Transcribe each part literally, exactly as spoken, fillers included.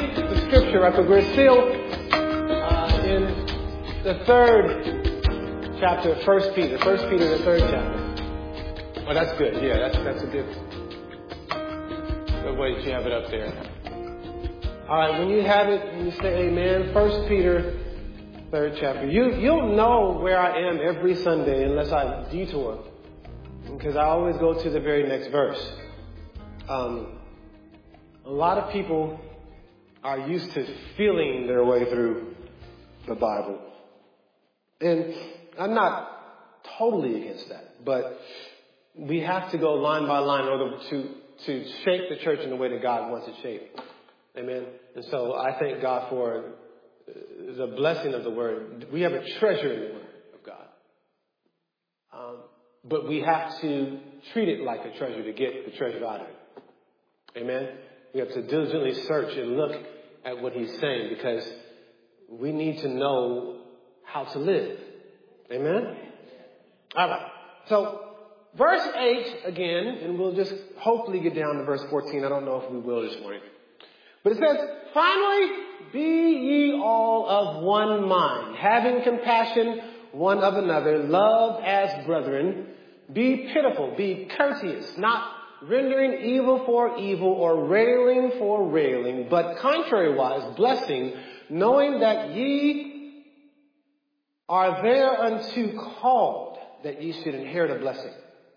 read the scripture, right? But we're still uh, in the third chapter of First Peter. First Peter, the third chapter. Oh, that's good. Yeah, that's that's a good, good way that you have it up there. All right, when you have it, you say amen. First Peter, third chapter. You, you'll know where I am every Sunday unless I detour, because I always go to the very next verse. Um, a lot of people are used to feeling their way through the Bible. And I'm not totally against that, but we have to go line by line in order to, to shape the church in the way that God wants it shaped. Amen. And so I thank God for the blessing of the Word. We have a treasure in the Word of God. Um, but we have to treat it like a treasure to get the treasure out of it. Amen. We have to diligently search and look at what He's saying, because we need to know how to live. Amen. All right. So verse eight again, and we'll just hopefully get down to verse fourteen. I don't know if we will this morning. But it says, finally, be ye all of one mind, having compassion one of another, love as brethren, be pitiful, be courteous, not rendering evil for evil or railing for railing, but contrariwise blessing, knowing that ye are thereunto called, that ye should inherit a blessing.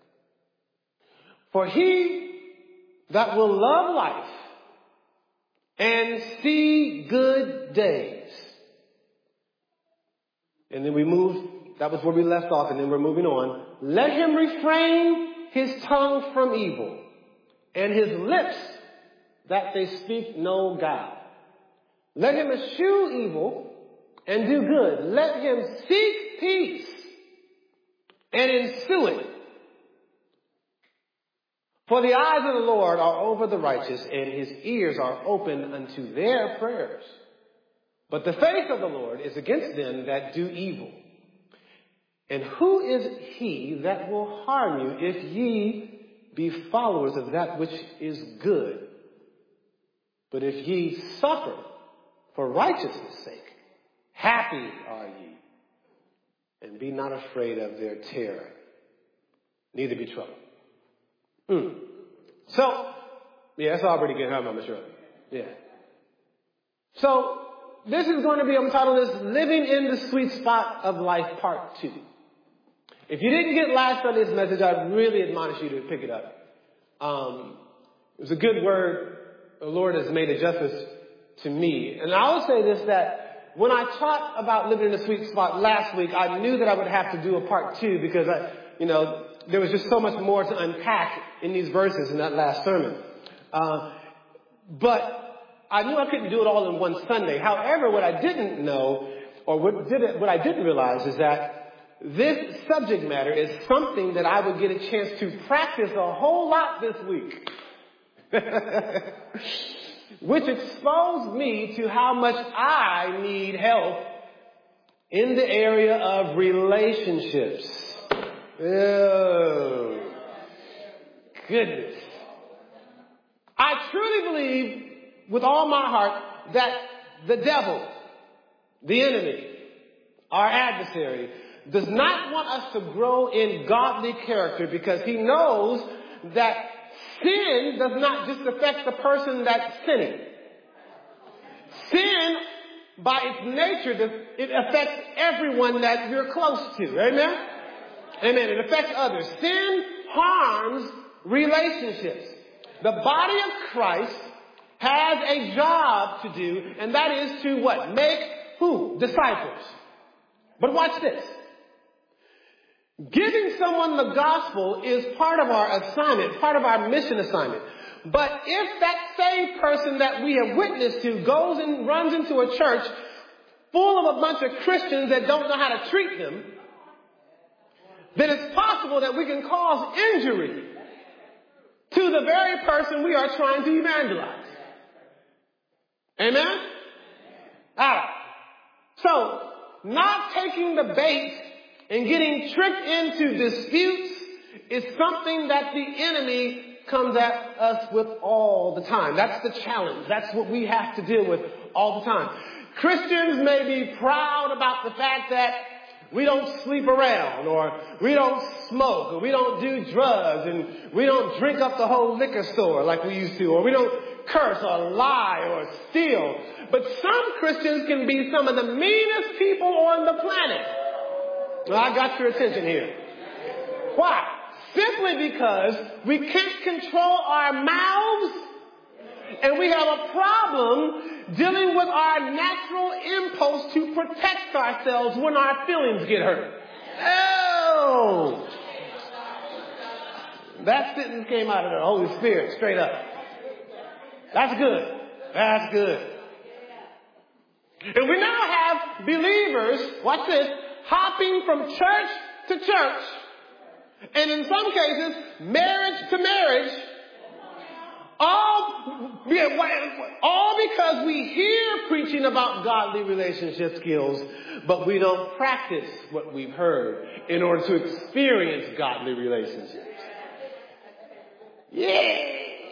For he that will love life and see good days. And then we move, that was where we left off, and then we're moving on. Let him refrain his tongue from evil, and his lips that they speak no guile. Let him eschew evil and do good. Let him seek peace and ensue it. For the eyes of the Lord are over the righteous, and his ears are open unto their prayers. But the face of the Lord is against them that do evil. And who is he that will harm you if ye be followers of that which is good? But if ye suffer for righteousness' sake, happy are ye, and be not afraid of their terror, neither be troubled. Mm. So, yeah, that's already good, huh, Mama Shirley? Yeah. So, this is going to be, I'm titled this, Living in the Sweet Spot of Life, Part two. If you didn't get last Sunday's message, I really admonish you to pick it up. Um, it was a good word. The Lord has made adjustments to me. And I will say this, that when I taught about living in the sweet spot last week, I knew that I would have to do a part two, because I, you know, there was just so much more to unpack in these verses in that last sermon. Uh, but I knew I couldn't do it all in one Sunday. However, what I didn't know, or what, did it, what I didn't realize, is that this subject matter is something that I would get a chance to practice a whole lot this week. Which exposed me to how much I need help in the area of relationships. Oh, goodness. I truly believe with all my heart that the devil, the enemy, our adversary, does not want us to grow in godly character, because he knows that sin does not just affect the person that's sinning. Sin, by its nature, it affects everyone that you're close to. Amen? Amen. It affects others. Sin harms relationships. The body of Christ has a job to do, and that is to what? Make who? Disciples. But watch this. Giving someone the gospel is part of our assignment, part of our mission assignment. But if that same person that we have witnessed to goes and runs into a church full of a bunch of Christians that don't know how to treat them, then it's possible that we can cause injury to the very person we are trying to evangelize. Amen? All right. So, not taking the bait and getting tricked into disputes is something that the enemy comes at us with all the time. That's the challenge. That's what we have to deal with all the time. Christians may be proud about the fact that we don't sleep around, or we don't smoke, or we don't do drugs, and we don't drink up the whole liquor store like we used to, or we don't curse or lie or steal. But some Christians can be some of the meanest people on the planet. Well, I got your attention here. Why? Simply because we can't control our mouths, and we have a problem dealing with our natural impulse to protect ourselves when our feelings get hurt. Oh! That sentence came out of the Holy Spirit, straight up. That's good. That's good. And we now have believers, watch this, hopping from church to church, and in some cases, marriage to marriage, all, all because we hear preaching about godly relationship skills, but we don't practice what we've heard in order to experience godly relationships. Yeah!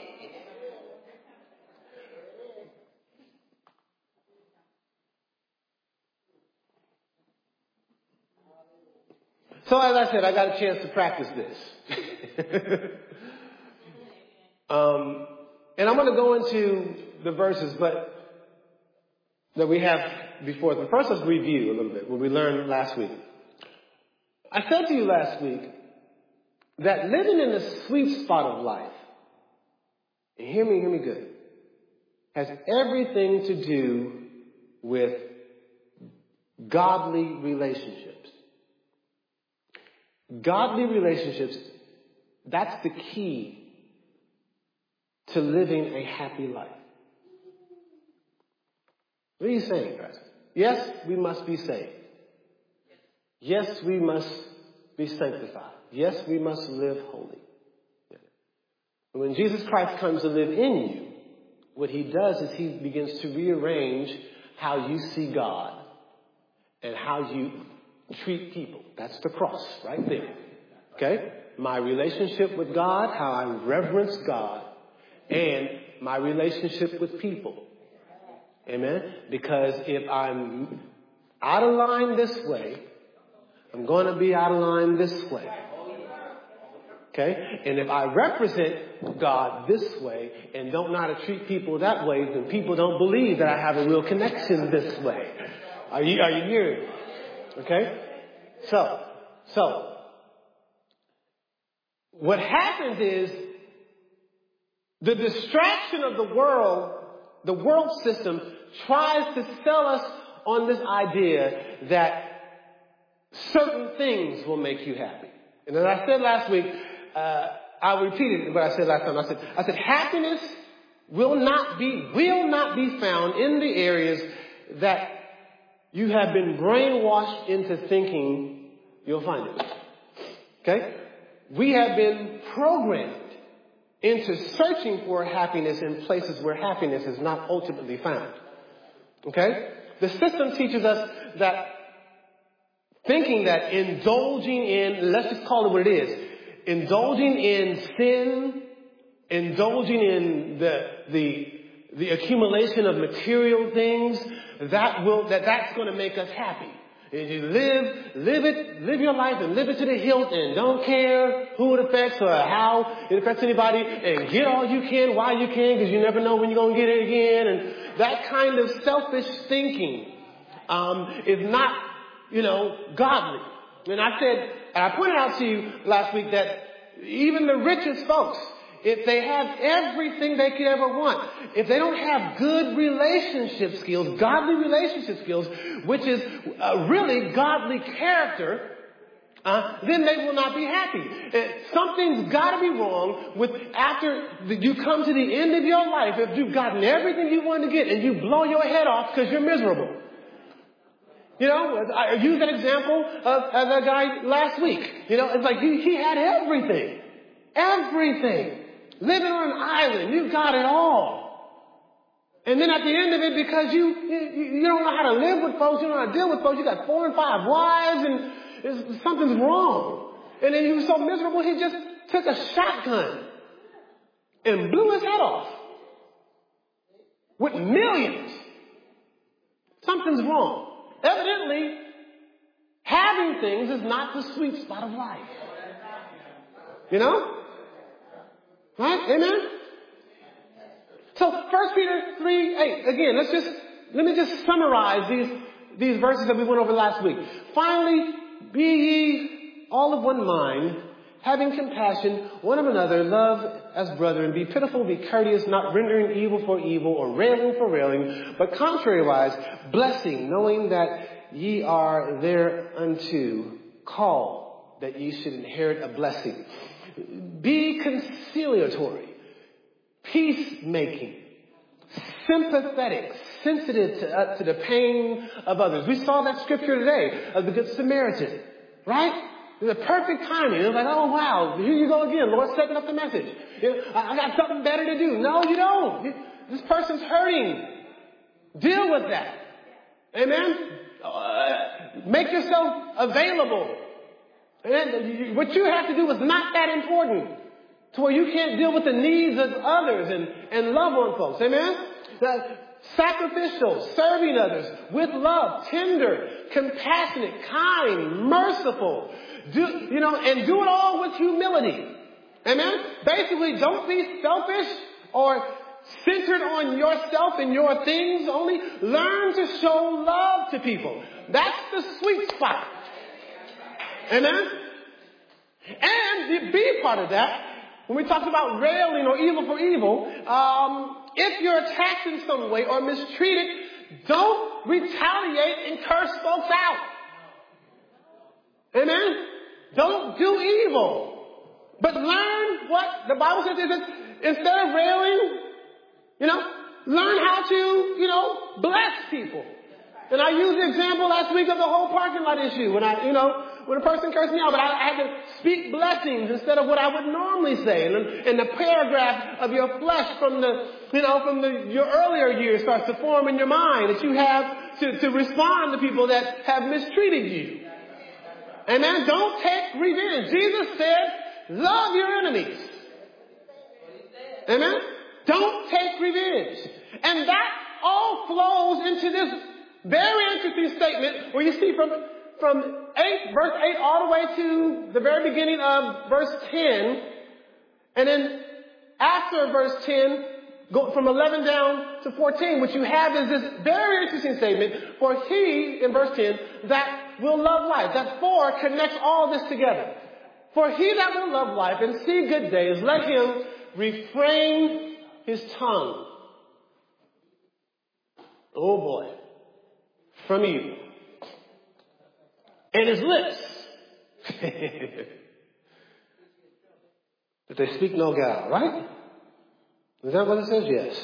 So as I said, I got a chance to practice this. um, and I'm going to go into the verses, but that we have before us. But first, let's review a little bit what we learned last week. I said to you last week that living in the sweet spot of life, and hear me, hear me good, has everything to do with godly relationships. Godly relationships, that's the key to living a happy life. What are you saying, guys? Yes, we must be saved. Yes, we must be sanctified. Yes, we must live holy. When Jesus Christ comes to live in you, what he does is he begins to rearrange how you see God and how you treat people. That's the cross right there. Okay? My relationship with God, how I reverence God, and my relationship with people. Amen? Because if I'm out of line this way, I'm going to be out of line this way. Okay? And if I represent God this way and don't know how to treat people that way, then people don't believe that I have a real connection this way. Are you, are you hearing me? Okay? So, so, what happens is the distraction of the world, the world system tries to sell us on this idea that certain things will make you happy. And as I said last week, uh, I repeated what I said last time. I said, I said, happiness will not be, will not be found in the areas that you have been brainwashed into thinking you'll find it. Okay? We have been programmed into searching for happiness in places where happiness is not ultimately found. Okay? The system teaches us that thinking that indulging in, let's just call it what it is, indulging in sin, indulging in the, the, the accumulation of material things, that will, that that's going to make us happy. And you live, live it, live your life and live it to the hilt and don't care who it affects or how it affects anybody and get all you can while you can because you never know when you're going to get it again. And that kind of selfish thinking, um, is not, you know, godly. And I said, and I pointed out to you last week that even the richest folks, if they have everything they could ever want, if they don't have good relationship skills, godly relationship skills, which is uh, really godly character, uh, then they will not be happy. Uh, something's got to be wrong with after you come to the end of your life, if you've gotten everything you wanted to get and you blow your head off because you're miserable. You know, I used that example of, of that guy last week. You know, it's like he, he had everything. Everything. Living on an island, you've got it all. And then at the end of it, because you, you you don't know how to live with folks, you don't know how to deal with folks, you got four and five wives, and it's, something's wrong. And then he was so miserable, he just took a shotgun and blew his head off with millions. Something's wrong. Evidently, having things is not the sweet spot of life. You know? Right? Amen? So, First Peter three eight. Again, let's just, let me just summarize these, these verses that we went over last week. Finally, be ye all of one mind, having compassion one of another, love as brethren, be pitiful, be courteous, not rendering evil for evil or railing for railing, but contrariwise, blessing, knowing that ye are thereunto called, that ye should inherit a blessing. Be conciliatory, peacemaking, sympathetic, sensitive to, uh, to the pain of others. We saw that scripture today of the Good Samaritan, right? The perfect timing. It was like, oh wow, here you go again. Lord setting up the message. You know, I got something better to do. No, you don't. You, this person's hurting. Deal with that. Amen? Uh, make yourself available. And what you have to do is not that important to where you can't deal with the needs of others and, and love on folks. Amen? That sacrificial, serving others with love, tender, compassionate, kind, merciful. Do, you know, and do it all with humility. Amen? Basically, don't be selfish or centered on yourself and your things only. Learn to show love to people. That's the sweet spot. Amen? And the B part of that, when we talk about railing or evil for evil, um, if you're attacked in some way or mistreated, don't retaliate and curse folks out. Amen? Don't do evil. But learn what the Bible says is that instead of railing, you know, learn how to, you know, bless people. And I used the example last week of the whole parking lot issue when I, you know, when a person cursed me out, but I, I had to speak blessings instead of what I would normally say. And, and the paragraph of your flesh from the, you know, from the, your earlier years starts to form in your mind that you have to, to respond to people that have mistreated you. Amen. Don't take revenge. Jesus said, love your enemies. Amen. Don't take revenge. And that all flows into this very interesting statement where you see from, from eight, verse eight all the way to the very beginning of verse ten. And then after verse ten, go from eleven down to fourteen, what you have is this very interesting statement. For he, in verse ten, that will love life. That for connects all this together. For he that will love life and see good days, let him refrain his tongue. Oh boy. From evil. And his lips. That they speak no guile, right? Is that what it says? Yes.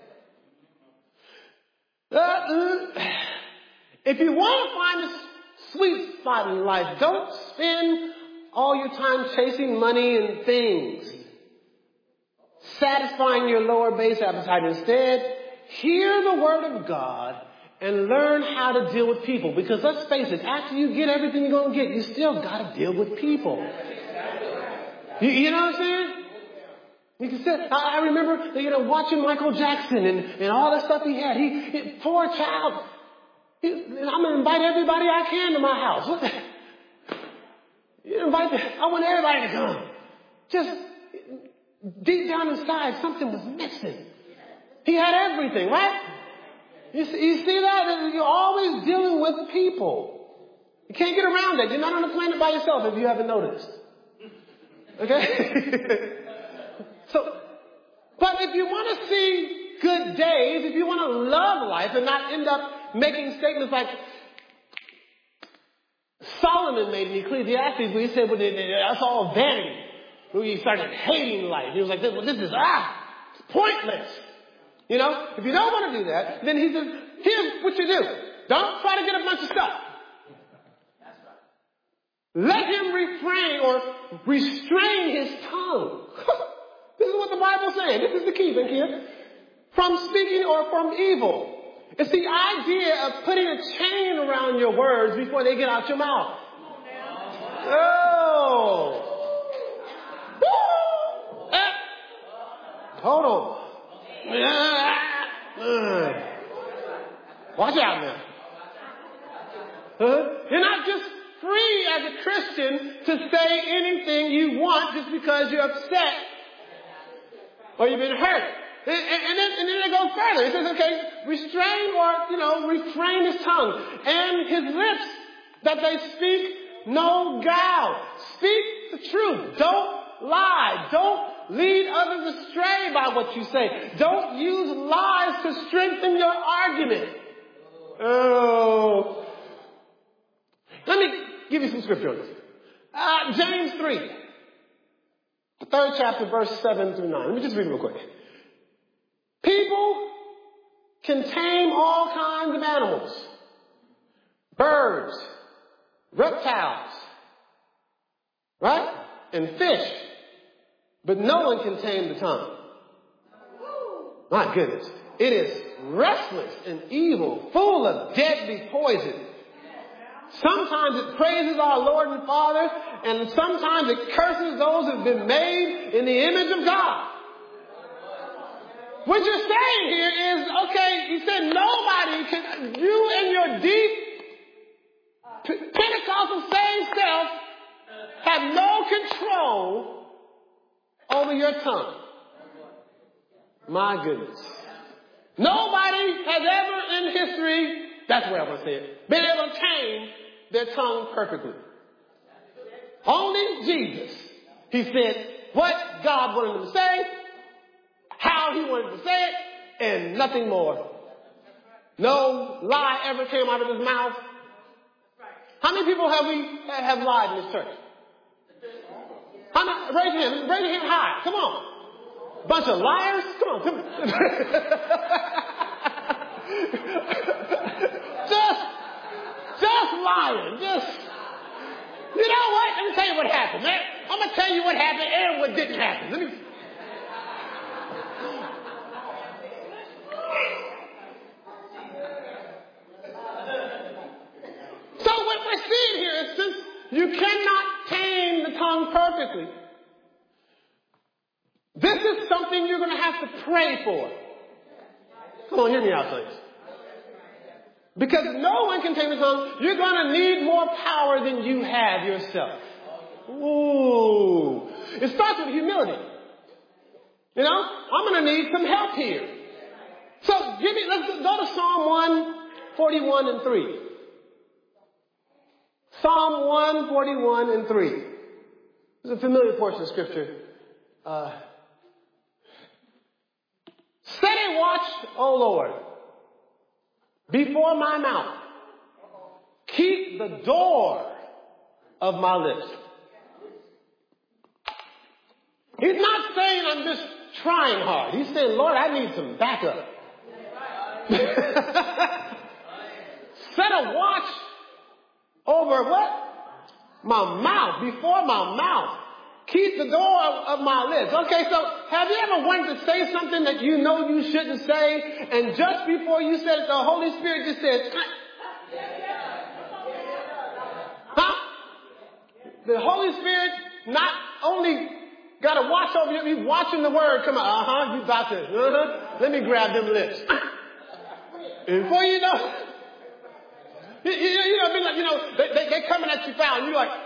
Uh, if you want to find a sweet spot in life, don't spend all your time chasing money and things, satisfying your lower base appetite. Instead, hear the word of God and learn how to deal with people. Because let's face it, after you get everything you're going to get, you still got to deal with people. You, you know what I'm saying? You can say, I, I remember, you know, watching Michael Jackson and, and all the stuff he had. He, he poor child. He, I'm going to invite everybody I can to my house. What the, you invite the, I want everybody to come. Just deep down inside, something was missing. He had everything, right? You see, you see that? You're always dealing with people. You can't get around that. You're not on the planet by yourself if you haven't noticed. Okay? So, but if you want to see good days, if you want to love life and not end up making statements like Solomon made in Ecclesiastes where he said, well, that's all vanity. Where he started hating life. He was like, well, this is, ah, it's pointless. You know, if you don't want to do that, then he says, here's what you do. Don't try to get a bunch of stuff. Let him refrain or restrain his tongue. This is what the Bible's saying. This is the key, here. From speaking or from evil. It's the idea of putting a chain around your words before they get out your mouth. Oh. Hold on. Watch out now. Huh? You're not just free as a Christian to say anything you want just because you're upset or you've been hurt. And, and, and, then, and then it goes further. It says, okay, restrain or, you know, refrain his tongue and his lips that they speak no guile. Speak the truth. Don't lie. Don't lead others astray by what you say. Don't use lies to strengthen your argument. Oh. Let me give you some scripture on this. Uh, James three. The third chapter, verse seven through nine. Let me just read it real quick. People can tame all kinds of animals. Birds, reptiles, right? And fish. But no one can tame the tongue. My goodness. It is restless and evil, full of deadly poison. Sometimes it praises our Lord and Father, and sometimes it curses those who have been made in the image of God. What you're saying here is, okay, he said nobody can, you and your deep Pentecostal saved self have no control over your tongue. My goodness. Nobody has ever in history, that's the way I'm going to say it, been able to tame their tongue perfectly. Only Jesus. He said what God wanted him to say, how he wanted to say it, and nothing more. No lie ever came out of his mouth. How many people have we have lied in this church? How many? Raise your hand. Raise your hand high. Come on. Bunch of liars. Come on. Come on. just, just lying. Just, you know what? Let me tell you what happened, man. I'm going to tell you what happened and what didn't happen. Let me. So what we're seeing here is since you cannot tame the tongue perfectly, this is something you're going to have to pray for. Come on, hear me out, please. Because no one can tame the tongue. You're going to need more power than you have yourself. Ooh. It starts with humility. You know, I'm going to need some help here. So give me, let's go to Psalm one forty-one and three. Psalm one forty-one and three. This is a familiar portion of scripture. Uh, Set a watch, O Lord, before my mouth. Keep the door of my lips. He's not saying I'm just trying hard. He's saying, Lord, I need some backup. Set a watch over what? My mouth, before my mouth. Keep the door of, of my lips. Okay, so have you ever wanted to say something that you know you shouldn't say, and just before you said it, the Holy Spirit just said, huh? The Holy Spirit not only got to watch over you, he's watching the word come out. Uh-huh, you about to, uh-huh, let me grab them lips. And before you know, you, you, you know, I mean, like, you know, they, they, they're coming at you foul, and you're like,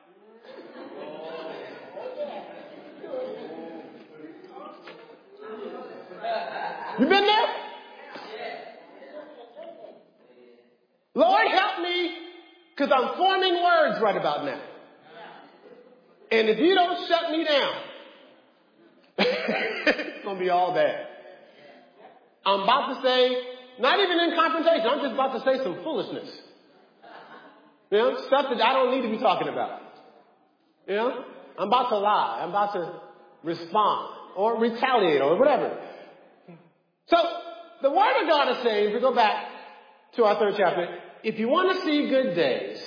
you been there? Lord, help me, because I'm forming words right about now. And if you don't shut me down, it's going to be all bad. I'm about to say, not even in confrontation, I'm just about to say some foolishness. You know, stuff that I don't need to be talking about. You know, I'm about to lie. I'm about to respond or retaliate or whatever. So, the Word of God is saying, if we go back to our third chapter, if you want to see good days,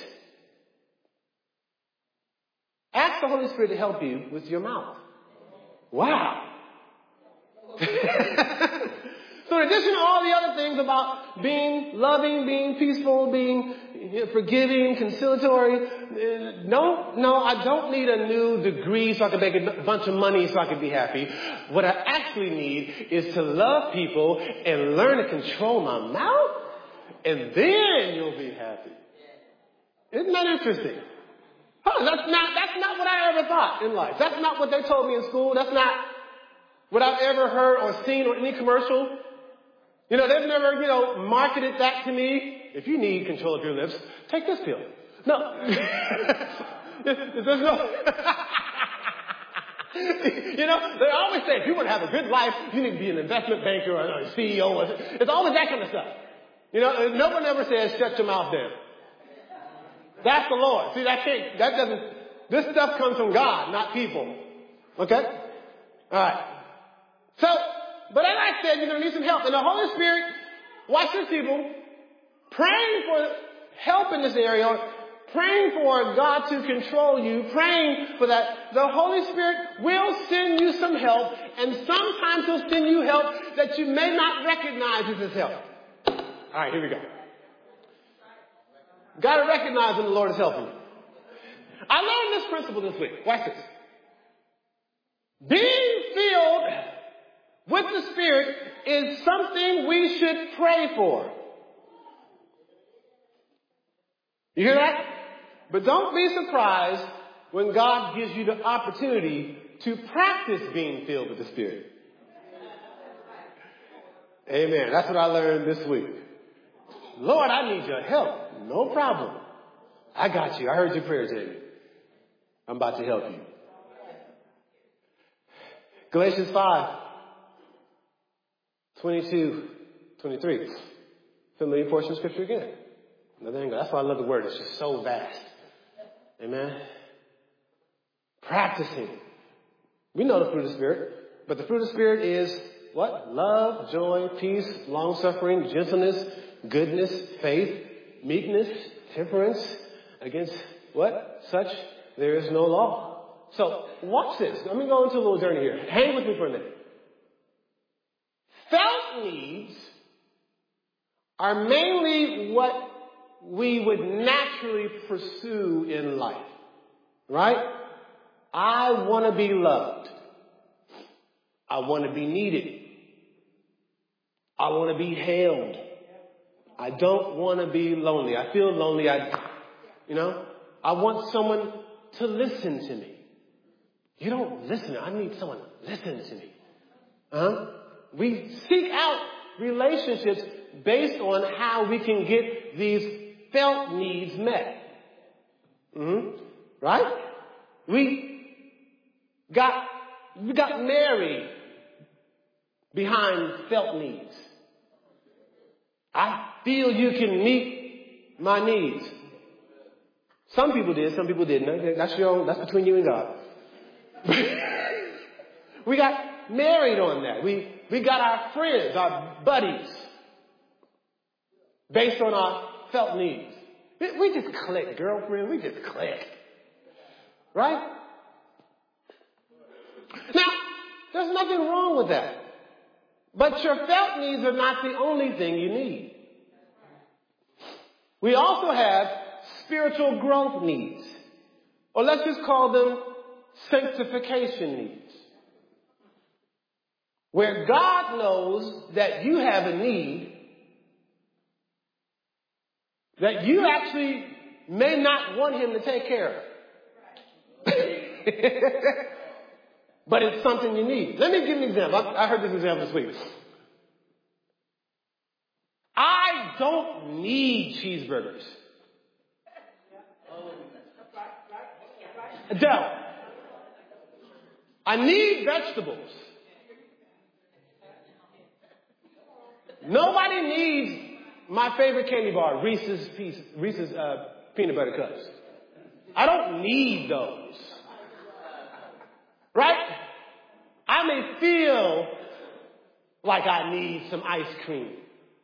ask the Holy Spirit to help you with your mouth. Wow. So So in addition to all the other things about being loving, being peaceful, being forgiving, conciliatory, no, no, I don't need a new degree so I can make a bunch of money so I can be happy. What I actually need is to love people and learn to control my mouth, and then you'll be happy. Isn't that interesting? Huh, that's not, that's not what I ever thought in life. That's not what they told me in school. That's not what I've ever heard or seen on any commercial. You know, they've never, you know, marketed that to me. If you need control of your lips, take this pill. No. There's no. You know, they always say if you want to have a good life, you need to be an investment banker or a C E O. Or, it's always that kind of stuff. You know, no one ever says shut your mouth down. That's the Lord. See, that can't, that doesn't, this stuff comes from God, not people. Okay? Alright. So, but as I said, you're going to need some help. And the Holy Spirit, watch this, people, praying for help in this area, praying for God to control you, praying for that, the Holy Spirit will send you some help, and sometimes He'll send you help that you may not recognize as His help. Alright, here we go. Got to recognize when the Lord is helping you. I learned this principle this week. Watch this. Being filled with the Spirit is something we should pray for. You hear that? But don't be surprised when God gives you the opportunity to practice being filled with the Spirit. Amen. That's what I learned this week. Lord, I need your help. No problem. I got you. I heard your prayer, Jamie. I'm about to help you. Galatians five, twenty-two, twenty-three. Familiar portion of Scripture again. Another angle. That's why I love the word. It's just so vast. Amen. Practicing. We know the fruit of the Spirit. But the fruit of the Spirit is what? Love, joy, peace, long-suffering, gentleness, goodness, faith, meekness, temperance. Against what? Such there is no law. So, watch this. Let me go into a little journey here. Hang with me for a minute. Felt needs are mainly what we would naturally pursue in life. Right? I want to be loved. I want to be needed. I want to be held. I don't want to be lonely. I feel lonely. I, you know, I want someone to listen to me. You don't listen. I need someone to listen to me. Huh? We seek out relationships based on how we can get these felt needs met. Mm-hmm. Right? We got, we got married behind felt needs. I feel you can meet my needs. Some people did, some people didn't. That's your own, that's between you and God. We got married on that. We, we got our friends, our buddies, based on our felt needs. We, we just click, girlfriend. We just click. Right? Now, there's nothing wrong with that. But your felt needs are not the only thing you need. We also have spiritual growth needs. Or let's just call them sanctification needs. Where God knows that you have a need that you actually may not want Him to take care of. But it's something you need. Let me give you an example. I, I heard this example this week. I don't need cheeseburgers. Adele. I need vegetables. Nobody needs my favorite candy bar, Reese's, piece, Reese's uh, peanut butter cups. I don't need those. Right? I may feel like I need some ice cream.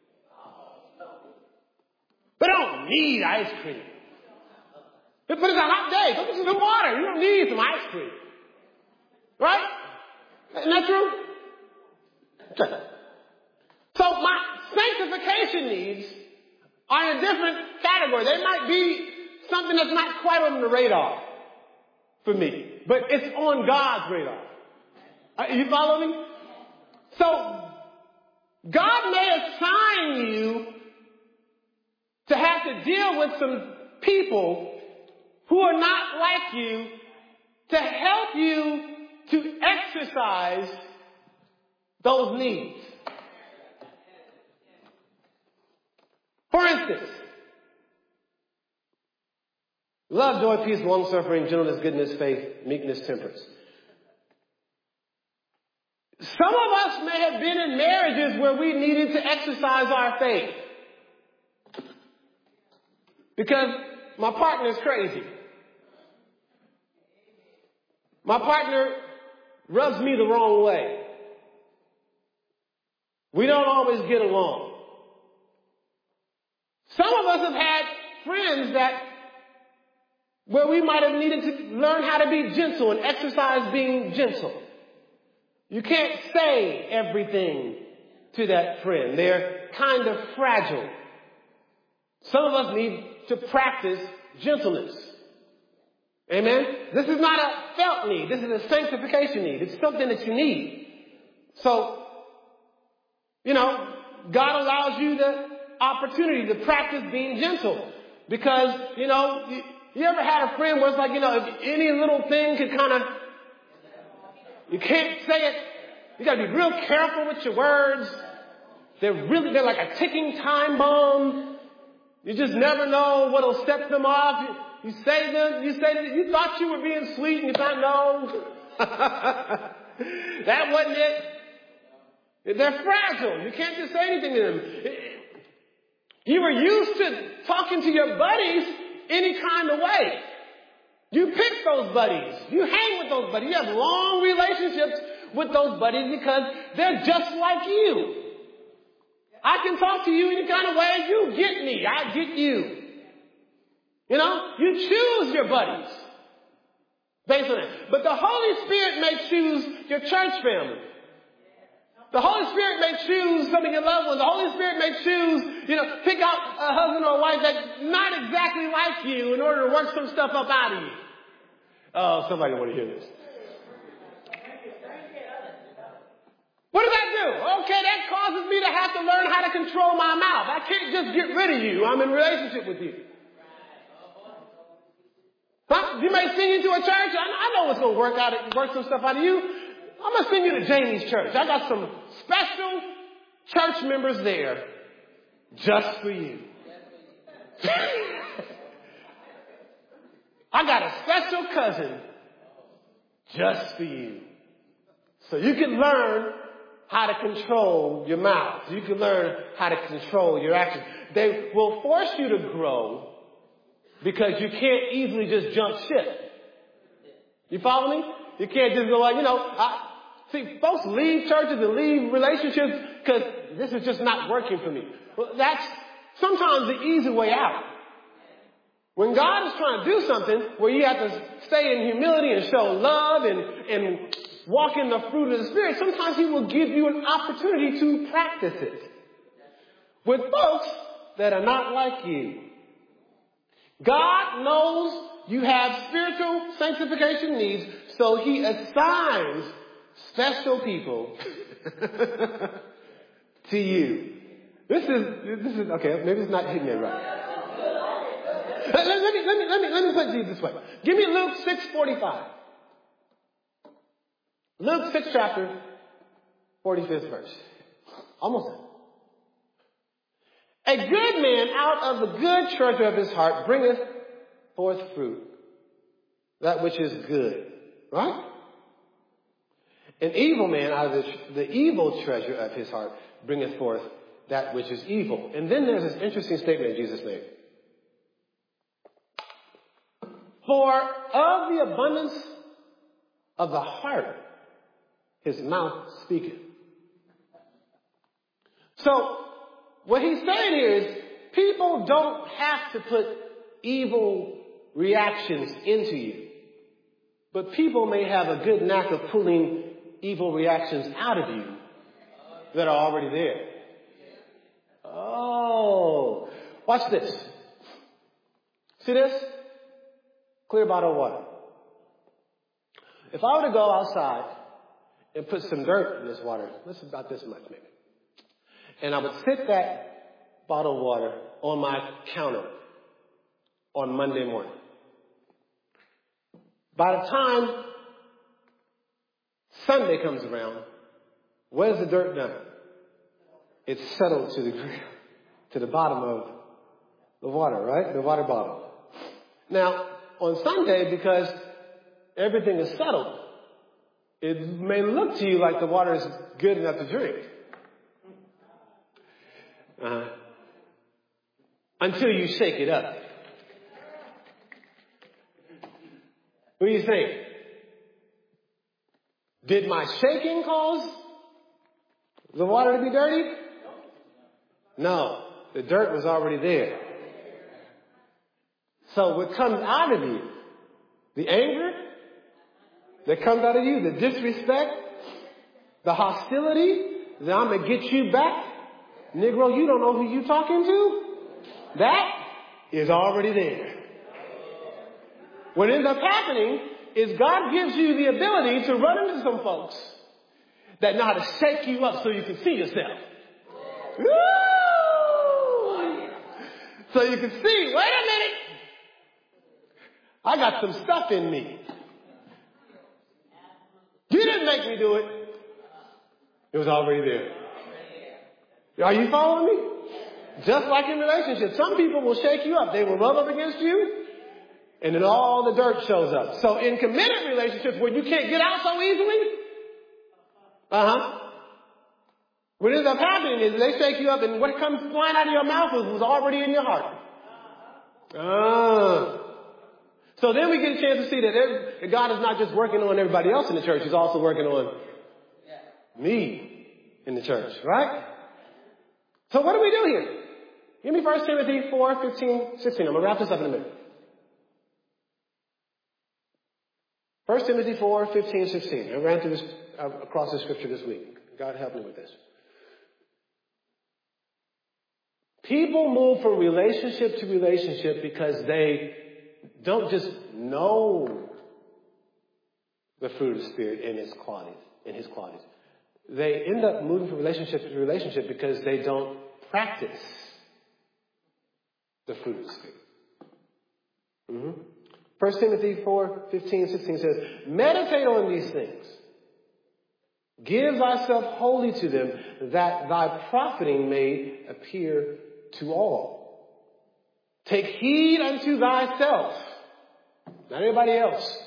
But I don't need ice cream. But it's a hot day. Go get some water. You don't need some ice cream. Right? Isn't that true? Okay. So my sanctification needs are in a different category. They might be something that's not quite on the radar for me, but it's on God's radar. Are you follow me? So God may assign you to have to deal with some people who are not like you to help you to exercise those needs. For instance, love, joy, peace, long-suffering, gentleness, goodness, faith, meekness, temperance. Some of us may have been in marriages where we needed to exercise our faith because my partner is crazy. My partner rubs me the wrong way. We don't always get along. Some of us have had friends that where we might have needed to learn how to be gentle and exercise being gentle. You can't say everything to that friend. They're kind of fragile. Some of us need to practice gentleness. Amen? This is not a felt need. This is a sanctification need. It's something that you need. So, you know, God allows you the opportunity to practice being gentle. Because, you know, you, you ever had a friend where it's like, you know, if any little thing could kind of, you can't say it. You got to be real careful with your words. They're really, they're like a ticking time bomb. You just never know what'll set them off. You, you say them, you say that you thought you were being sweet and you thought, no, that wasn't it. They're fragile. You can't just say anything to them. You were used to talking to your buddies any kind of way. You pick those buddies. You hang with those buddies. You have long relationships with those buddies because they're just like you. I can talk to you any kind of way. You get me. I get you. You know, you choose your buddies based on that. But the Holy Spirit may choose your church family. The Holy Spirit may choose some of your loved ones. The Holy Spirit may choose, you know, pick out a husband or a wife that's not exactly like you in order to work some stuff up out of you. Oh, somebody want to hear this. What does that do? Okay, that causes me to have to learn how to control my mouth. I can't just get rid of you. I'm in a relationship with you. Huh? You may send you to a church. I, I know what's going to work out, work some stuff out of you. I'm going to send you to Jamie's church. I got some special church members there just for you. I got a special cousin just for you. So you can learn how to control your mouth. You can learn how to control your actions. They will force you to grow because you can't easily just jump ship. You follow me? You can't just go like, you know, I, see, folks leave churches and leave relationships because this is just not working for me. Well, that's sometimes the easy way out. When God is trying to do something where you have to stay in humility and show love and, and walk in the fruit of the Spirit, sometimes He will give you an opportunity to practice it with folks that are not like you. God knows you have spiritual sanctification needs, so He assigns special people to you. This is, this is, okay, maybe it's not hitting it right. Let, let, let me, let me, let me, let me put it this way. Give me Luke six forty-five. Luke six chapter, forty-fifth verse. Almost done. A good man out of the good treasure of his heart bringeth forth fruit, that which is good. Right? An evil man out of the, the evil treasure of his heart bringeth forth that which is evil. And then there's this interesting statement in Jesus' name. For of the abundance of the heart, his mouth speaketh. So, what he's saying here is, people don't have to put evil reactions into you. But people may have a good knack of pulling evil reactions out of you that are already there. Watch this. See this? Clear bottle of water. If I were to go outside and put some dirt in this water, this is about this much maybe, and I would sit that bottle of water on my counter on Monday morning. By the time Sunday comes around, where's the dirt done? It's settled to the ground, to the bottom of the water, right? The water bottle. Now, on Sunday, because everything is settled, it may look to you like the water is good enough to drink. Uh, until you shake it up. What do you think? Did my shaking cause the water to be dirty? No, the dirt was already there. So what comes out of you, the anger that comes out of you, the disrespect, the hostility, that I'm going to get you back, Negro, you don't know who you talking to? That is already there. What ends up happening is God gives you the ability to run into some folks that know how to shake you up so you can see yourself. Woo! So you can see, wait a minute, I got some stuff in me. You didn't make me do it. It was already there. Are you following me? Just like in relationships, some people will shake you up. They will rub up against you, and then all the dirt shows up. So in committed relationships where you can't get out so easily, uh-huh, what ends up happening is they shake you up, and what comes flying out of your mouth was, was already in your heart. Ah. So then we get a chance to see that, that God is not just working on everybody else in the church. He's also working on me in the church, right? So what do we do here? Give me First Timothy four, fifteen, sixteen. I'm going to wrap this up in a minute. First Timothy four, fifteen, sixteen. I ran through this, uh, across the scripture this week. God help me with this. People move from relationship to relationship because they don't just know the fruit of the Spirit in its qualities, in His qualities. They end up moving from relationship to relationship because they don't practice the fruit of the Spirit. Mm-hmm. First Timothy four, fifteen, sixteen says, meditate on these things. Give thyself wholly to them, that thy profiting may appear to all. Take heed unto thyself, not everybody else.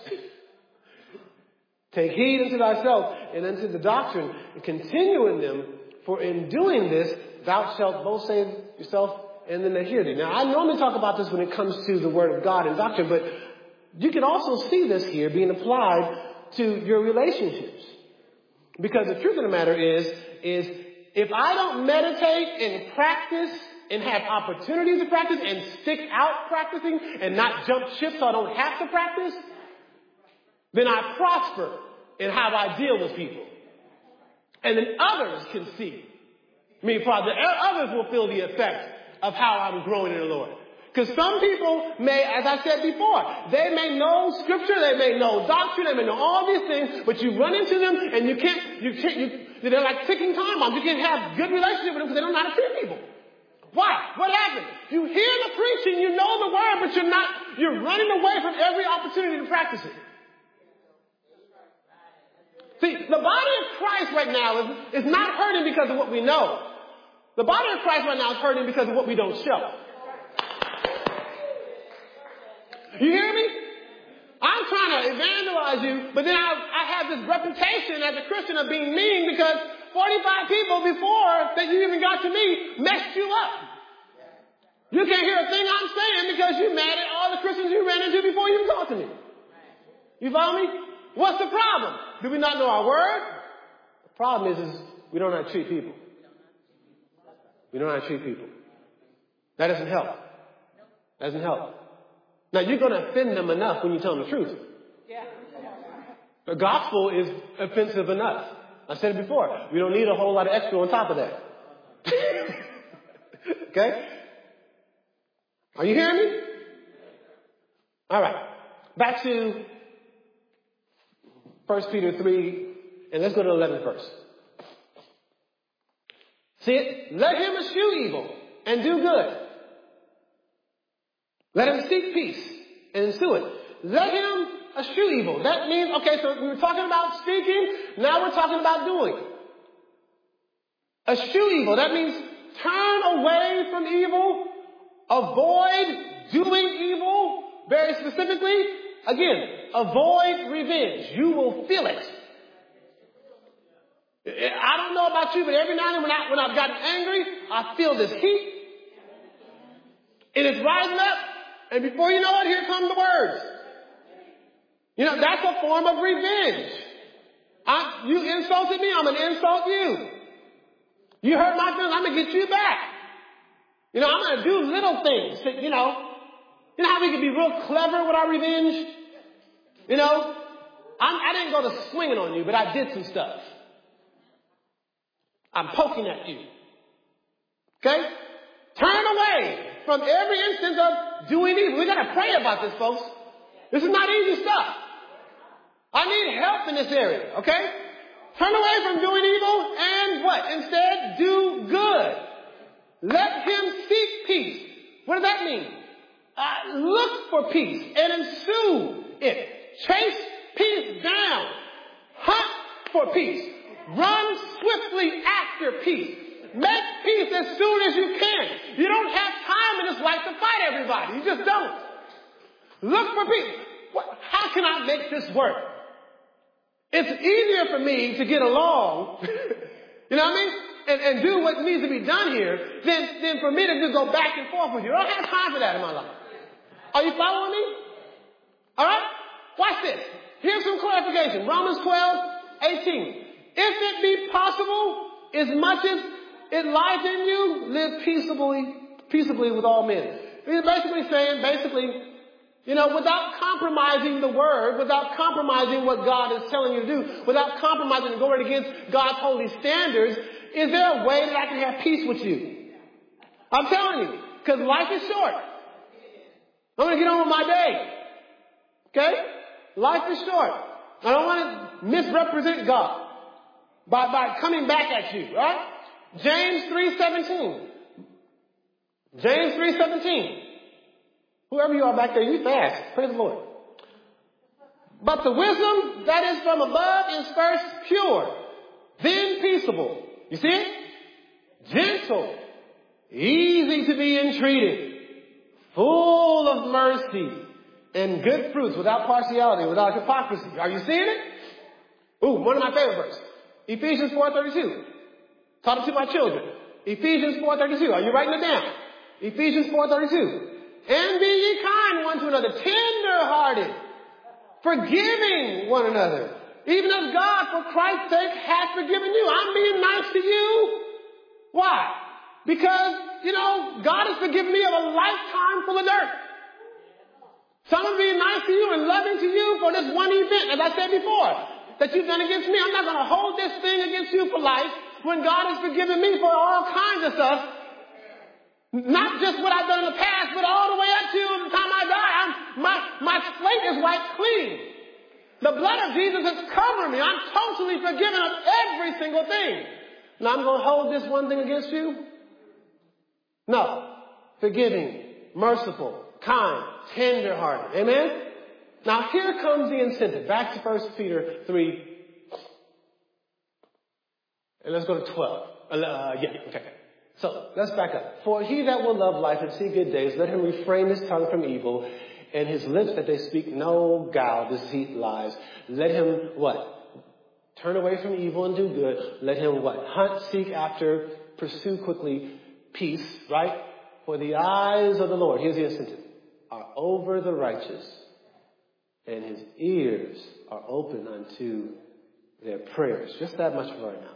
Take heed unto thyself and unto the doctrine, and continue in them, for in doing this thou shalt both save yourself and them that hear thee. Now, I normally talk about this when it comes to the Word of God and doctrine, but you can also see this here being applied to your relationships. Because the truth of the matter is, is if I don't meditate and practice and have opportunities to practice and stick out practicing and not jump ship so I don't have to practice, then I prosper in how I deal with people. And then others can see me prosper. Others will feel the effect of how I'm growing in the Lord. Because some people may, as I said before, they may know scripture, they may know doctrine, they may know all these things, but you run into them and you can't, you can't, you, they're like ticking time bombs. You can't have good relationship with them because they don't know how to treat people. Why? What happened? You hear the preaching, you know the word, but you're not, you're running away from every opportunity to practice it. See, the body of Christ right now is, is not hurting because of what we know. The body of Christ right now is hurting because of what we don't show. You hear me? I'm trying to evangelize you, but then I, I have this reputation as a Christian of being mean because forty-five people before that you even got to me messed you up. You can't hear a thing I'm saying because you're mad at all the Christians you ran into before you even talked to me. You follow me? What's the problem? Do we not know our word? The problem is, is we don't know how to treat people. We don't know how to treat people. That doesn't help. That doesn't help. Now, you're going to offend them enough when you tell them the truth. Yeah. The gospel is offensive enough. I said it before. We don't need a whole lot of extra on top of that. Okay? Are you hearing me? All right. Back to First Peter three, and let's go to the eleventh verse. See it? Let him eschew evil and do good. Let him seek peace and ensue it. Let him eschew evil. That means, okay, so we were talking about speaking, now we're talking about doing. Eschew evil, that means turn away from evil, avoid doing evil, very specifically. Again, avoid revenge. You will feel it. I don't know about you, but every now and then when, I, when I've gotten angry, I feel this heat. And it's rising up. And before you know it, here come the words. You know, that's a form of revenge. I, you insulted me, I'm going to insult you. You hurt my feelings, I'm going to get you back. You know, I'm going to do little things. To, you know, you know how we can be real clever with our revenge? You know, I'm, I didn't go to swinging on you, but I did some stuff. I'm poking at you. Okay? Turn away from every instance of doing evil. We got to pray about this, folks. This is not easy stuff. I need help in this area, okay? Turn away from doing evil and what? Instead, do good. Let him seek peace. What does that mean? Uh, look for peace and ensue it. Chase peace down. Hunt for peace. Run swiftly after peace. Make peace as soon as you can. You don't have time in this life to fight everybody. You just don't. Look for peace. What, how can I make this work? It's easier for me to get along, you know what I mean, and, and do what needs to be done here than, than for me to just go back and forth with you. I don't have time for that in my life. Are you following me? All right? Watch this. Here's some clarification. Romans twelve, eighteen. If it be possible, as much as it lies in you, live peaceably, peaceably with all men. He's basically saying, basically, you know, without compromising the word, without compromising what God is telling you to do, without compromising and going against God's holy standards, is there a way that I can have peace with you? I'm telling you, because life is short. I'm going to get on with my day. Okay? Life is short. I don't want to misrepresent God by, by coming back at you, right? James three seventeen. James three seventeen. Whoever you are back there, you fast. Praise the Lord. But the wisdom that is from above is first pure, then peaceable. You see it? Gentle, easy to be entreated, full of mercy and good fruits, without partiality, without hypocrisy. Are you seeing it? Ooh, one of my favorite verses. Ephesians four thirty-two. Taught it to my children. Ephesians four thirty-two. Are you writing it down? Ephesians four thirty-two. And be ye kind one to another, tender-hearted, forgiving one another, even as God, for Christ's sake, hath forgiven you. I'm being nice to you. Why? Because, you know, God has forgiven me of a lifetime full of dirt. So I'm being nice to you and loving to you for this one event, as I said before, that you've done against me. I'm not going to hold this thing against you for life when God has forgiven me for all kinds of stuff. Not just what I've done in the past, but all the way up to the time I die. I'm, my, my slate is wiped clean. The blood of Jesus has covered me. I'm totally forgiven of every single thing. Now I'm going to hold this one thing against you? No. Forgiving, merciful, kind, tender-hearted. Amen? Now here comes the incentive. Back to First Peter three. And let's go to twelve. Uh, yeah, okay. So, let's back up. For he that will love life and see good days, let him refrain his tongue from evil, and his lips that they speak no guile, deceit, lies. Let him, what? Turn away from evil and do good. Let him, what? Hunt, seek after, pursue quickly peace, right? For the eyes of the Lord, here's the incentive, are over the righteous, and his ears are open unto their prayers. Just that much for right now.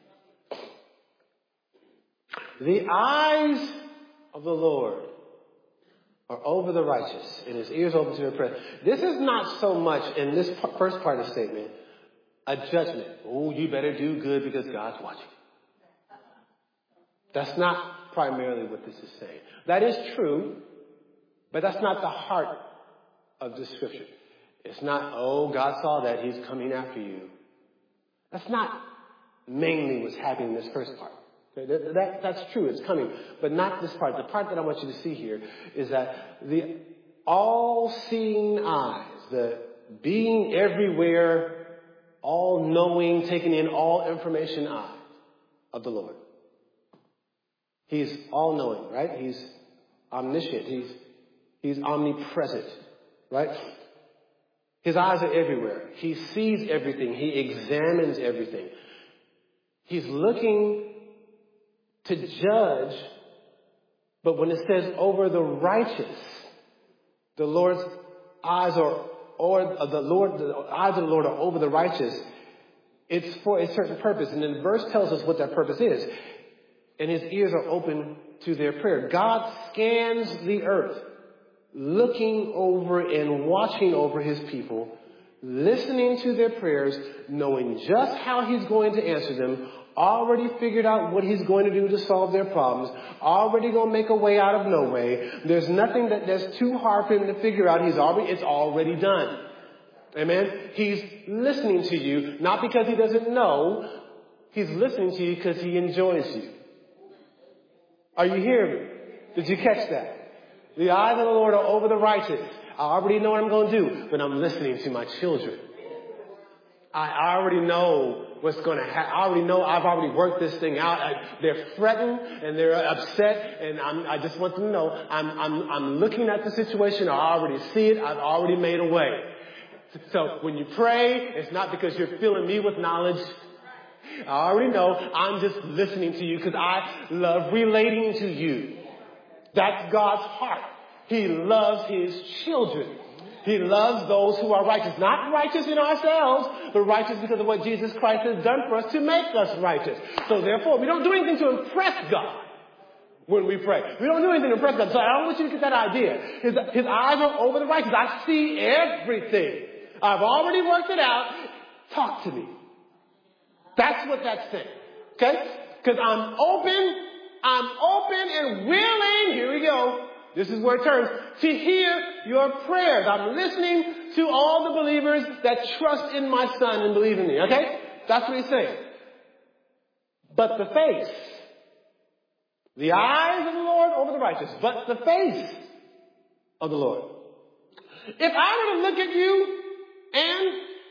The eyes of the Lord are over the righteous, and his ears open to their prayer. This is not so much, in this first part of the statement, a judgment. Oh, you better do good because God's watching. That's not primarily what this is saying. That is true. But that's not the heart of this scripture. It's not, oh, God saw that, he's coming after you. That's not mainly what's happening in this first part. That, that, that's true, it's coming. But not this part. The part that I want you to see here is that the all-seeing eyes, the being everywhere, all-knowing, taking in all information eyes of the Lord. He's all-knowing, right? He's omniscient. He's, he's omnipresent, right? His eyes are everywhere. He sees everything. He examines everything. He's looking to judge, but when it says over the righteous, the Lord's eyes are, or the Lord, the eyes of the Lord are over the righteous. It's for a certain purpose. And then the verse tells us what that purpose is. And his ears are open to their prayer. God scans the earth, looking over and watching over his people, listening to their prayers, knowing just how he's going to answer them, already figured out what he's going to do to solve their problems, already going to make a way out of no way. There's nothing that that's too hard for him to figure out. He's already, it's already done. Amen? He's listening to you, not because he doesn't know. He's listening to you because he enjoys you. Are you hearing me? Did you catch that? The eyes of the Lord are over the righteous. I already know what I'm going to do, but I'm listening to my children. I already know what's going to happen. I already know I've already worked this thing out. I, they're fretting and they're upset, and I'm, I just want them to know I'm, I'm, I'm looking at the situation. I already see it. I've already made a way. So when you pray, it's not because you're filling me with knowledge. I already know. I'm just listening to you because I love relating to you. That's God's heart. He loves his children. He loves those who are righteous. Not righteous in ourselves, but righteous because of what Jesus Christ has done for us to make us righteous. So therefore, we don't do anything to impress God when we pray. We don't do anything to impress God. So I don't want you to get that idea. His, his eyes are over the righteous. I see everything. I've already worked it out. Talk to me. That's what that's saying. Okay? Because I'm open. I'm open and willing. Here we go. This is where it turns. To hear your prayers. I'm listening to all the believers that trust in my Son and believe in me. Okay? That's what he's saying. But the face. The eyes of the Lord over the righteous. But the face of the Lord. If I were to look at you and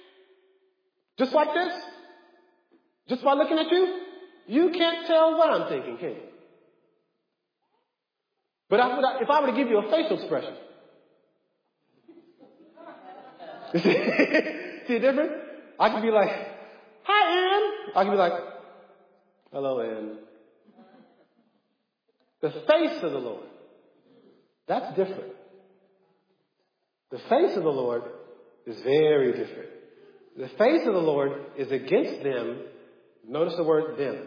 just like this, just by looking at you, you can't tell what I'm thinking, can you? But if I were to give you a facial expression, see the difference? I could be like, hi, Ann. I could be like, hello, Ann. The face of the Lord, that's different. The face of the Lord is very different. The face of the Lord is against them. Notice the word them.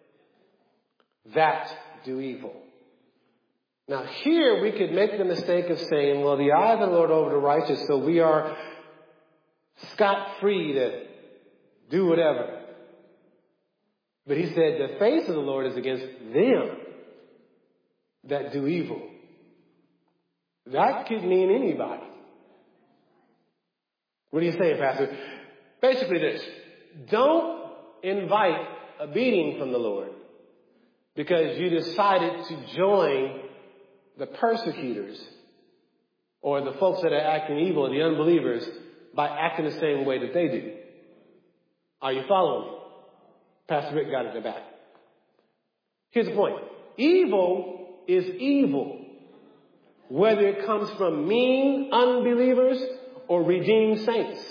That do evil. Now here we could make the mistake of saying, well, the eye of the Lord over the righteous, so we are scot-free to do whatever. But he said the face of the Lord is against them that do evil. That could mean anybody. What are you saying, Pastor? Basically this. Don't invite a beating from the Lord because you decided to join the persecutors or the folks that are acting evil, the unbelievers, by acting the same way that they do. Are you following me? Pastor Rick got it in the back. Here's the point. Evil is evil, whether it comes from mean unbelievers or redeemed saints.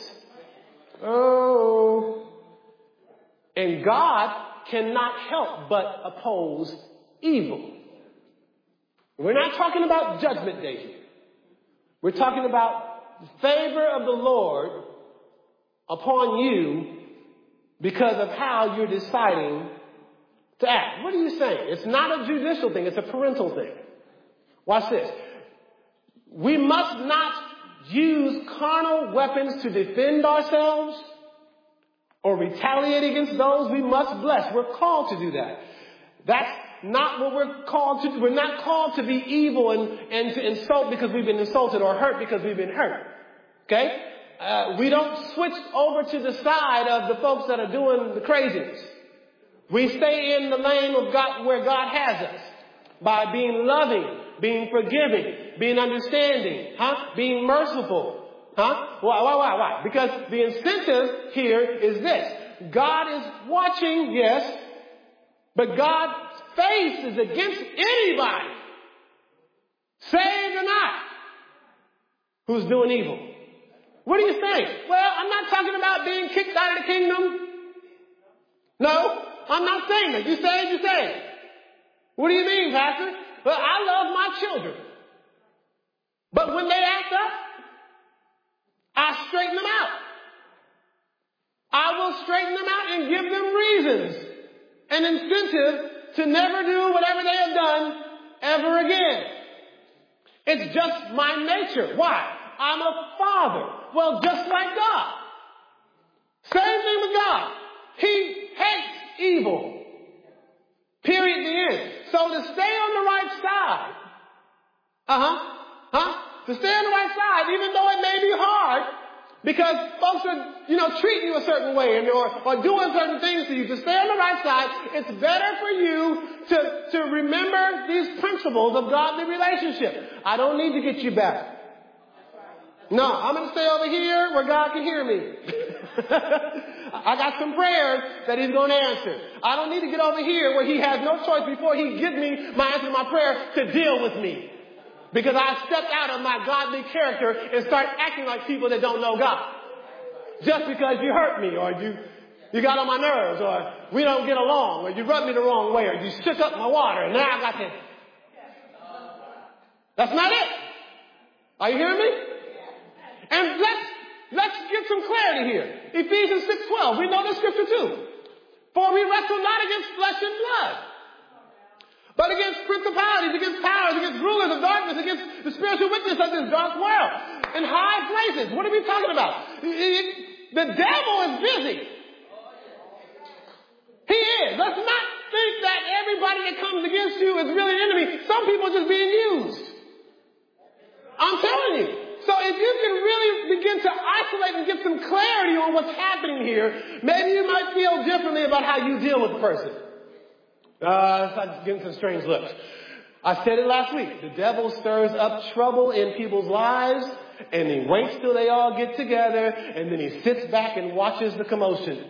Oh. And God cannot help but oppose evil. We're not talking about judgment day here. We're talking about the favor of the Lord upon you because of how you're deciding to act. What are you saying? It's not a judicial thing. It's a parental thing. Watch this. We must not use carnal weapons to defend ourselves or retaliate against those we must bless. We're called to do that. That's not what we're called to do. We're not called to be evil and, and to insult because we've been insulted or hurt because we've been hurt. Okay? Uh, we don't switch over to the side of the folks that are doing the craziness. We stay in the lane of God where God has us by being loving, being forgiving, being understanding, huh? Being merciful, huh? Why, why, why, why? Because the incentive here is this. God is watching, yes, but God's face is against anybody, saved or not, who's doing evil. What are you saying? Well, I'm not talking about being kicked out of the kingdom. No, I'm not saying that. You saved, you saved. What do you mean, Pastor? Well, I love my children. But when they act up, I straighten them out. I will straighten them out and give them reasons, an incentive to never do whatever they have done ever again. It's just my nature. Why? I'm a father. Well, just like God. Same thing with God. He hates evil. Period. The end. So to stay on the right side, uh-huh, huh? To stay on the right side, even though it may be hard, because folks are, you know, treating you a certain way and or, or doing certain things to you. To stay on the right side, it's better for you to, to remember these principles of godly relationship. I don't need to get you back. No, I'm going to stay over here where God can hear me. I got some prayers that He's going to answer. I don't need to get over here where He has no choice before He gives me my answer to my prayer to deal with me. Because I stepped out of my godly character and start acting like people that don't know God. Just because you hurt me or you, you got on my nerves or we don't get along or you rubbed me the wrong way or you shook up my water and now I got to. That's not it. Are you hearing me? And let's, let's get some clarity here. Ephesians six twelve. We know the scripture too. For we wrestle not against flesh and blood, but against principalities, against powers, against rulers of darkness, against the spiritual wickedness of this dark world. In high places. What are we talking about? The devil is busy. He is. Let's not think that everybody that comes against you is really an enemy. Some people are just being used. I'm telling you. So if you can really begin to isolate and get some clarity on what's happening here, maybe you might feel differently about how you deal with the person. Uh, I'm getting some strange looks. I said it last week. The devil stirs up trouble in people's lives, and he waits till they all get together, and then he sits back and watches the commotion.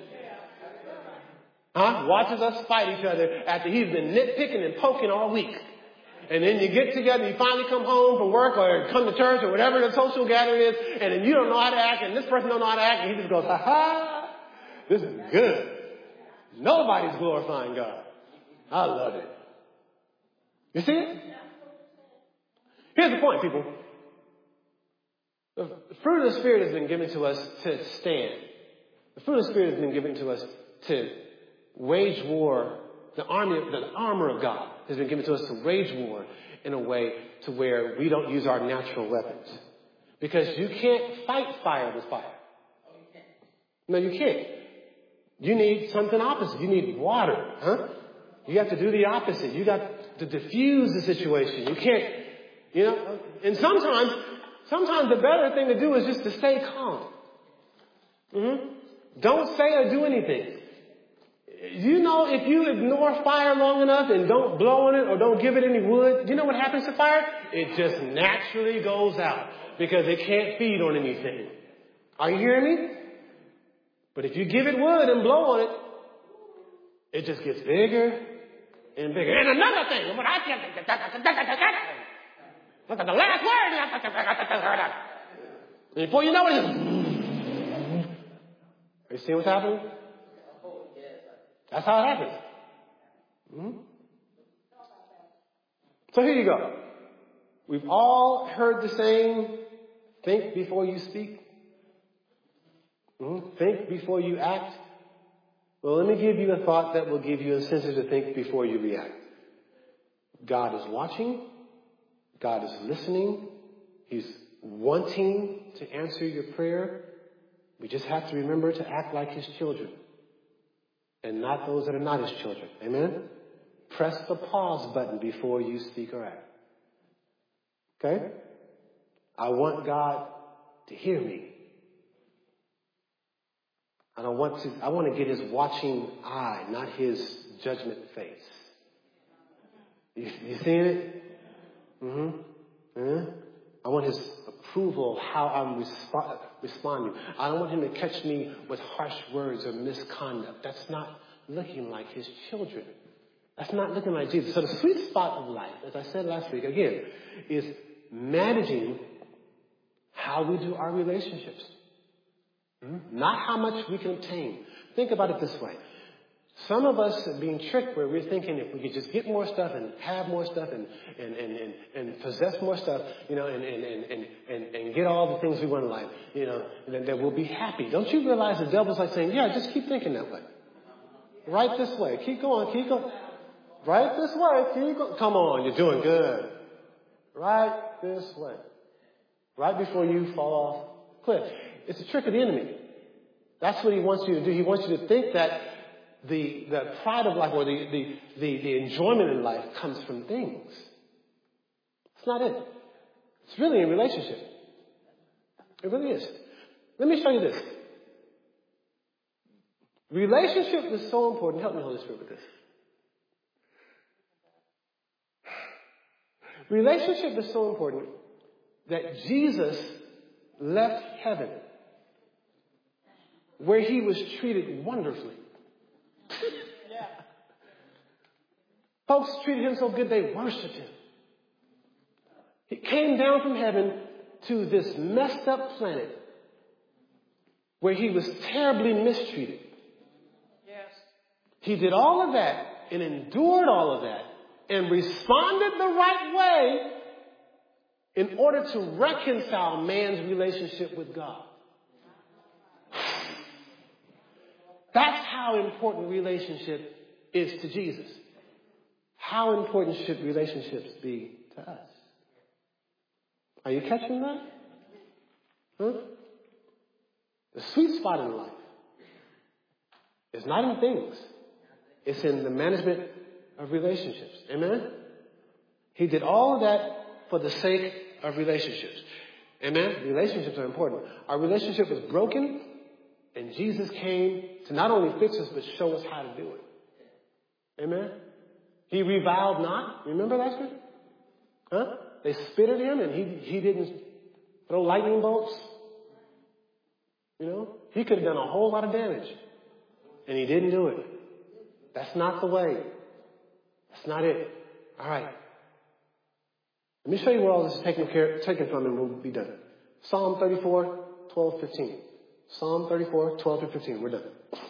Huh? Watches us fight each other after he's been nitpicking and poking all week. And then you get together, you finally come home from work or come to church or whatever the social gathering is, and then you don't know how to act, and this person don't know how to act, and he just goes, ha ha, this is good. Nobody's glorifying God. I love it. You see it? Here's the point, people. The fruit of the Spirit has been given to us to stand. The fruit of the Spirit has been given to us to wage war. The army, the armor of God has been given to us to wage war in a way to where we don't use our natural weapons. Because you can't fight fire with fire. No, you can't. You need something opposite. You need water, huh? You have to do the opposite. You got to diffuse the situation. You can't, you know, and sometimes, sometimes the better thing to do is just to stay calm. Mm-hmm. Don't say or do anything. You know, if you ignore fire long enough and don't blow on it or don't give it any wood, you know what happens to fire? It just naturally goes out because it can't feed on anything. Are you hearing me? But if you give it wood and blow on it, it just gets bigger and bigger. And another thing, what I look at the last word. And before you know it, it's... You see what's happening? That's how it happens. Mm-hmm. So here you go. We've all heard the same, think before you speak. Mm-hmm. Think before you act. Well, let me give you a thought that will give you a sense to think before you react. God is watching. God is listening. He's wanting to answer your prayer. We just have to remember to act like His children and not those that are not His children. Amen? Press the pause button before you speak or act. Okay? I want God to hear me. I don't want to, I want to get his watching eye, not his judgment face. You, you seeing it? Mm-hmm. Mm-hmm. I want his approval of how I'm respo- responding. I don't want him to catch me with harsh words or misconduct. That's not looking like his children. That's not looking like Jesus. So the sweet spot of life, as I said last week, again, is managing how we do our relationships. Mm-hmm. Not how much we can obtain. Think about it this way. Some of us are being tricked where we're thinking if we could just get more stuff and have more stuff and, and, and, and, and possess more stuff, you know, and, and, and, and, and, and get all the things we want in life, you know, then, then we'll be happy. Don't you realize the devil's like saying, yeah, just keep thinking that way. Right this way. Keep going. Keep going. Right this way. Keep going. Come on. You're doing good. Right this way. Right before you fall off the cliff. It's a trick of the enemy. That's what he wants you to do. He wants you to think that the, the pride of life or the, the, the, the enjoyment in life comes from things. It's not it. It's really a relationship. It really is. Let me show you this. Relationship is so important. Help me, Holy Spirit, with this. Relationship is so important that Jesus left heaven where he was treated wonderfully. Yeah. Folks treated him so good they worshiped him. He came down from heaven to this messed up planet where he was terribly mistreated. Yes. He did all of that and endured all of that and responded the right way in order to reconcile man's relationship with God. That's how important relationship is to Jesus. How important should relationships be to us? Are you catching that? Huh? The sweet spot in life is not in things. It's in the management of relationships. Amen? He did all of that for the sake of relationships. Amen? Relationships are important. Our relationship was broken, and Jesus came to not only fix us, but show us how to do it. Amen? He reviled not. Remember that scripture? Huh? They spit at him, and he, he didn't throw lightning bolts. You know? He could have done a whole lot of damage, and he didn't do it. That's not the way. That's not it. All right. Let me show you where all this is taken, care, taken from, and we'll be done. Psalm thirty-four, twelve, fifteen. Psalm thirty-four, twelve to fifteen. We're done.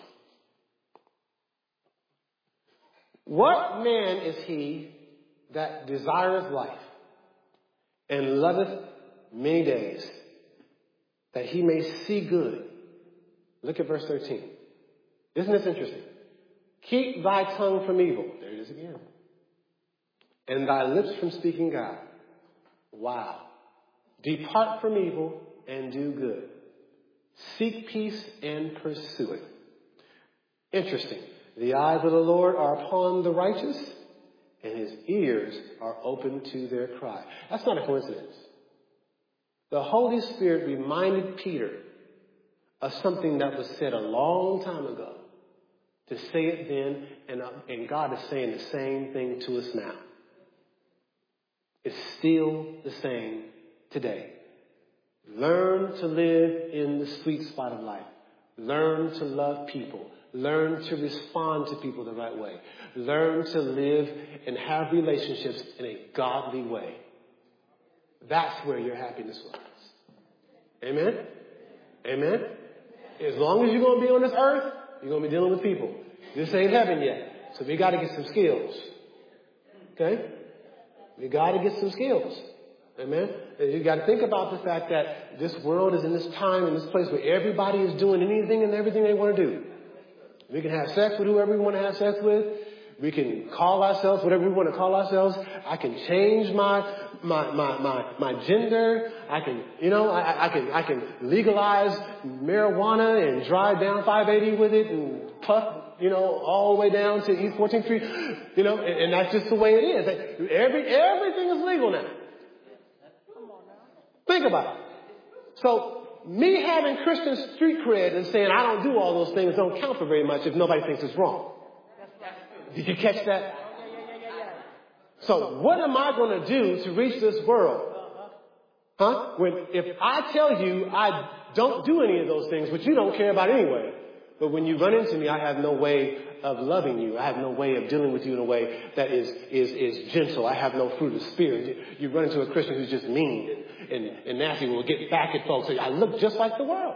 What man is he that desireth life and loveth many days, that he may see good? Look at verse thirteen. Isn't this interesting? Keep thy tongue from evil. There it is again. And thy lips from speaking guile. Wow. Depart from evil and do good. Seek peace and pursue it. Interesting. The eyes of the Lord are upon the righteous, and his ears are open to their cry. That's not a coincidence. The Holy Spirit reminded Peter of something that was said a long time ago. To say it then, and, uh, and God is saying the same thing to us now. It's still the same today. Learn to live in the sweet spot of life. Learn to love people. Learn to respond to people the right way. Learn to live and have relationships in a godly way. That's where your happiness lies. Amen? Amen? As long as you're going to be on this earth, you're going to be dealing with people. This ain't heaven yet. So we got to get some skills. Okay? We got to get some skills. Amen? And you got to think about the fact that this world is in this time, in this place where everybody is doing anything and everything they want to do. We can have sex with whoever we want to have sex with. We can call ourselves whatever we want to call ourselves. I can change my my my my, my gender. I can, you know, I, I can I can legalize marijuana and drive down five eighty with it and puff, you know, all the way down to East fourteenth Street, you know, and, and that's just the way it is. Every, everything is legal now. Think about it. So me having Christian street cred and saying I don't do all those things don't count for very much if nobody thinks it's wrong. Did you catch that? So what am I going to do to reach this world? Huh? When, if I tell you I don't do any of those things, which you don't care about anyway, but when you run into me, I have no way of loving you. I have no way of dealing with you in a way that is, is, is gentle. I have no fruit of spirit. You, you run into a Christian who's just mean and, and nasty, will get back at folks. I look just like the world.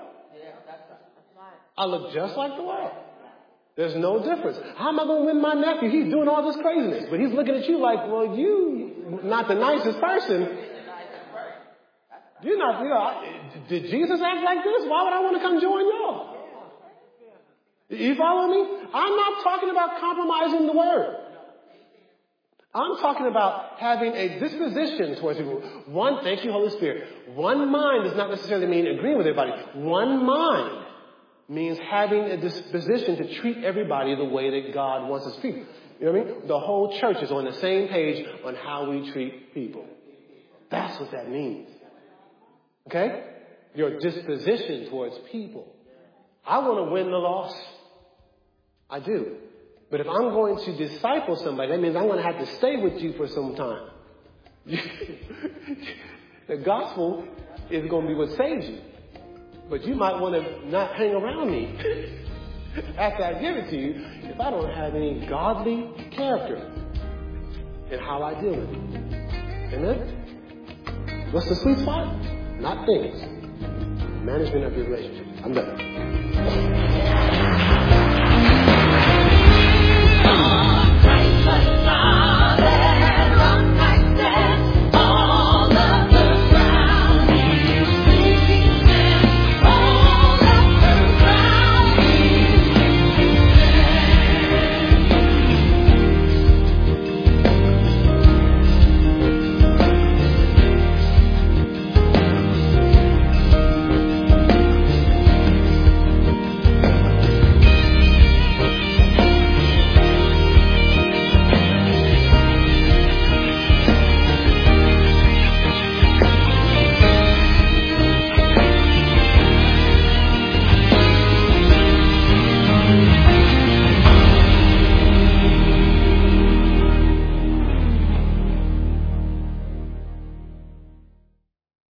I look just like the world. There's no difference. How am I going to win my nephew? He's doing all this craziness, but he's looking at you like, well, you not the nicest person. You're not, you know, did Jesus act like this? Why would I want to come join y'all? You follow me? I'm not talking about compromising the word. I'm talking about having a disposition towards people. One, thank you, Holy Spirit. One mind does not necessarily mean agreeing with everybody. One mind means having a disposition to treat everybody the way that God wants us to treat. You know what I mean? The whole church is on the same page on how we treat people. That's what that means. Okay? Your disposition towards people. I want to win the lost. I do. But if I'm going to disciple somebody, that means I'm going to have to stay with you for some time. The gospel is going to be what saves you. But you might want to not hang around me after I give it to you if I don't have any godly character in how I deal with you. Amen? What's the sweet spot? Not things. Management of your relationship. I'm done.